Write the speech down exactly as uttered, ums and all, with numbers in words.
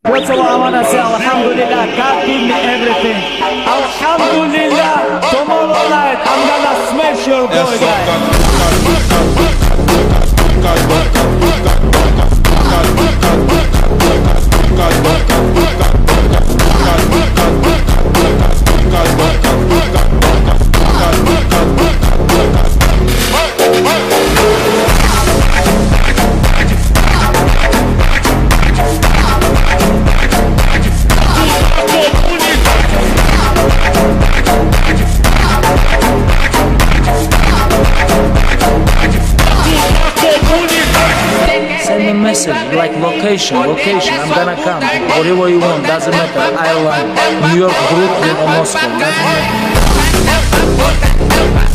What's all I wanna say? Alhamdulillah, God give me everything. Alhamdulillah, tomorrow night I'm gonna smash your boy, Send a message, like location, location, I'm gonna come. Whatever you want, doesn't matter. Ireland, New York, Brooklyn, or Moscow, doesn't matter.